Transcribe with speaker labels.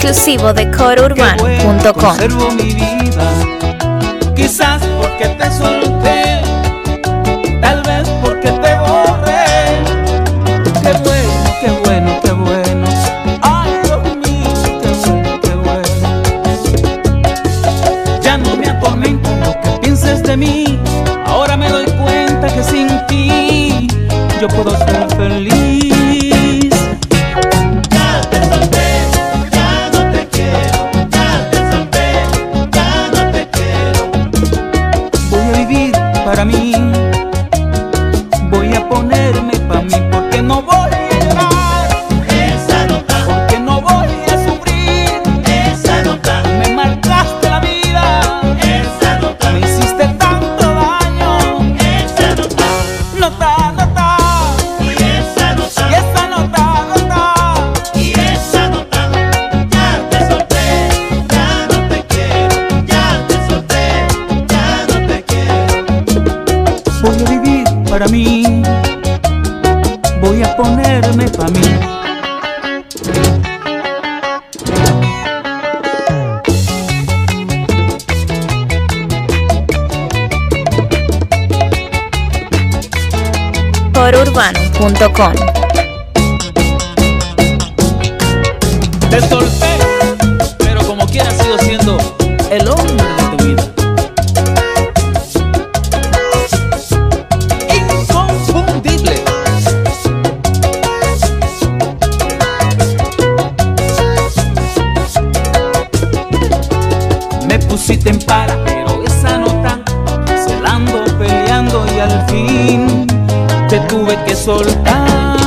Speaker 1: exclusivo de corourbano.com.
Speaker 2: Conservo mi vida, quizás porque te solté, tal vez porque te borré. Qué bueno, qué bueno, qué bueno. Ay, Dios mío, qué bueno, qué bueno. Ya no me atormenta lo que pienses de mí. Ahora me doy cuenta que sin ti yo puedo ser feliz. Para mí, voy a ponerme pa' mí, porque no voy a llorar, esa nota, porque no voy a sufrir, esa nota, me marcaste la vida, esa nota, me hiciste tanto daño, esa nota, nota, nota, y esa nota, y esa nota, nota, y esa nota, ya te solté, ya no te quiero, ya te solté, ya no te quiero. Voy a vivir para mí, voy a ponerme pa' mí.
Speaker 1: corourbano.com.
Speaker 2: Te solté, pero como quiera sigo siendo el hombre de tu vida. Inconfundible. Me pusiste en para, pero esa nota, celando, peleando y al fin te tuve que soltar.